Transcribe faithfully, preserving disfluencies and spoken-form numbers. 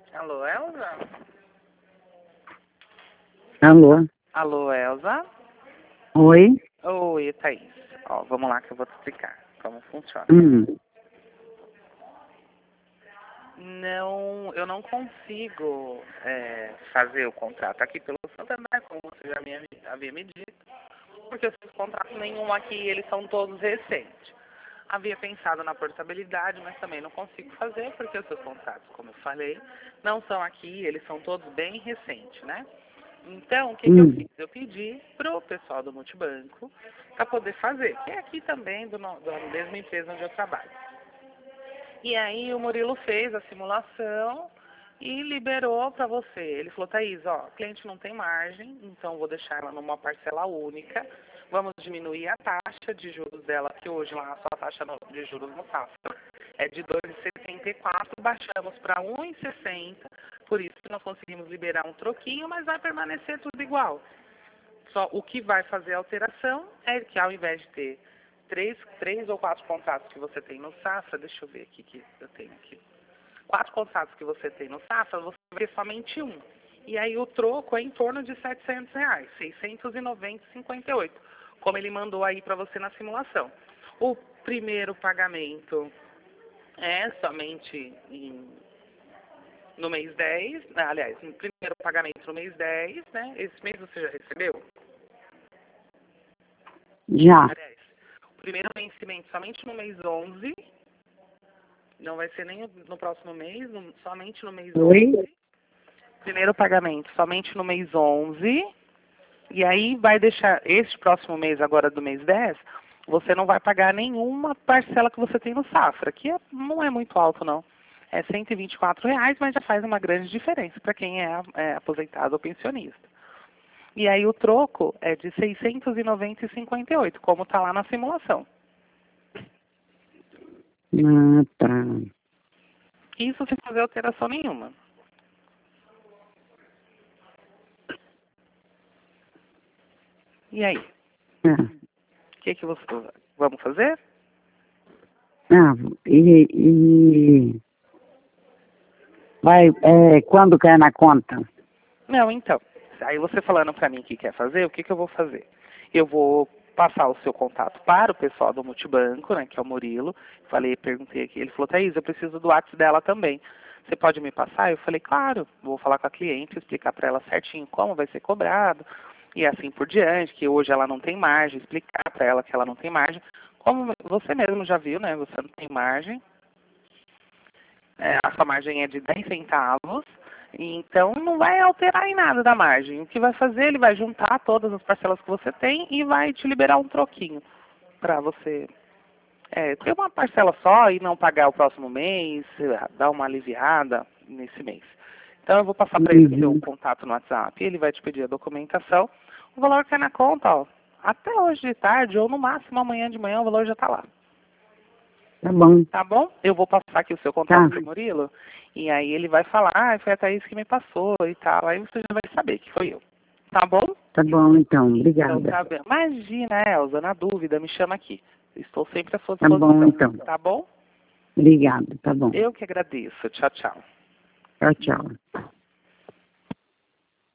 Alô, Elza? Alô? Alô, Elza? Oi? Oi, Thaís. Ó, vamos lá que eu vou te explicar como funciona. Hum. Não, eu não consigo é, fazer o contrato aqui pelo Santander, como você já me, havia me dito, porque os seus contratos nenhum aqui, eles são todos recentes. Havia pensado na portabilidade, mas também não consigo fazer, porque os seus contratos, como eu falei, não são aqui, eles são todos bem recentes, né? Então, o que, que eu Hum. fiz? Eu pedi para o pessoal do Multibanco para poder fazer, que é aqui também do, no- da mesma empresa onde eu trabalho. E aí o Murilo fez a simulação e liberou para você. Ele falou, Thaís, ó, o cliente não tem margem, então vou deixar ela numa parcela única. Vamos diminuir a taxa de juros dela, que hoje lá a sua taxa no- de juros no Safra é de dois vírgula setenta e quatro, baixamos para um vírgula sessenta, por isso que nós conseguimos liberar um troquinho, mas vai permanecer tudo igual. Só o que vai fazer a alteração é que ao invés de ter três, três ou quatro contratos que você tem no Safra, deixa eu ver aqui que eu tenho aqui. Quatro contratos que você tem no Safra, você vai ter somente um. E aí o troco é em torno de setecentos reais, seiscentos e noventa e cinquenta e oito, como ele mandou aí para você na simulação. O primeiro pagamento é somente em, no mês dez, né, aliás, no primeiro pagamento no mês dez, né? Esse mês você já recebeu? Já. Aliás, o primeiro vencimento somente no mês onze, não vai ser nem no próximo mês, no- somente no mês Oi? onze. Primeiro pagamento somente no mês onze, e aí vai deixar este próximo mês, agora do mês dez, você não vai pagar nenhuma parcela que você tem no Safra, que é- não é muito alto não. É cento e vinte e quatro reais, mas já faz uma grande diferença para quem é, é aposentado ou pensionista. E aí o troco é de seiscentos e noventa e cinquenta e oito, como está lá na simulação. Ah, tá. Isso sem fazer alteração nenhuma. E aí? Ah, O que, que você vamos fazer? ah, e, e vai, é, quando cai na conta? Não, então. Aí você falando para mim que quer fazer, o que, que eu vou fazer? Eu vou passar o seu contato para o pessoal do Multibanco, né, que é o Murilo. Falei, perguntei aqui. Ele falou, Thaís, eu preciso do WhatsApp dela também. Você pode me passar? Eu falei, claro. Vou falar com a cliente, explicar para ela certinho como vai ser cobrado e assim por diante, que hoje ela não tem margem, explicar para ela que ela não tem margem. Como você mesmo já viu, né? Você não tem margem. É, a sua margem é de dez centavos, então não vai alterar em nada da margem. O que vai fazer, ele vai juntar todas as parcelas que você tem e vai te liberar um troquinho para você é, ter uma parcela só e não pagar o próximo mês, dar uma aliviada nesse mês. Então eu vou passar para ele o seu Uhum. contato no WhatsApp, ele vai te pedir a documentação, o valor cai na conta, ó, até hoje de tarde ou no máximo amanhã de manhã o valor já está lá. Tá bom. Tá bom? Eu vou passar aqui o seu Tá. contato pro Murilo. E aí ele vai falar, ah, foi a Thaís que me passou e tal. Aí você já vai saber que foi eu. Tá bom? Tá bom, então. Então Obrigada. tá bem. Imagina, Elza, na dúvida, me chama aqui. Estou sempre à sua Tá bom, disposição. então. Tá bom? Obrigada. Tá bom. Eu que agradeço. Tchau, tchau. Tchau, tchau.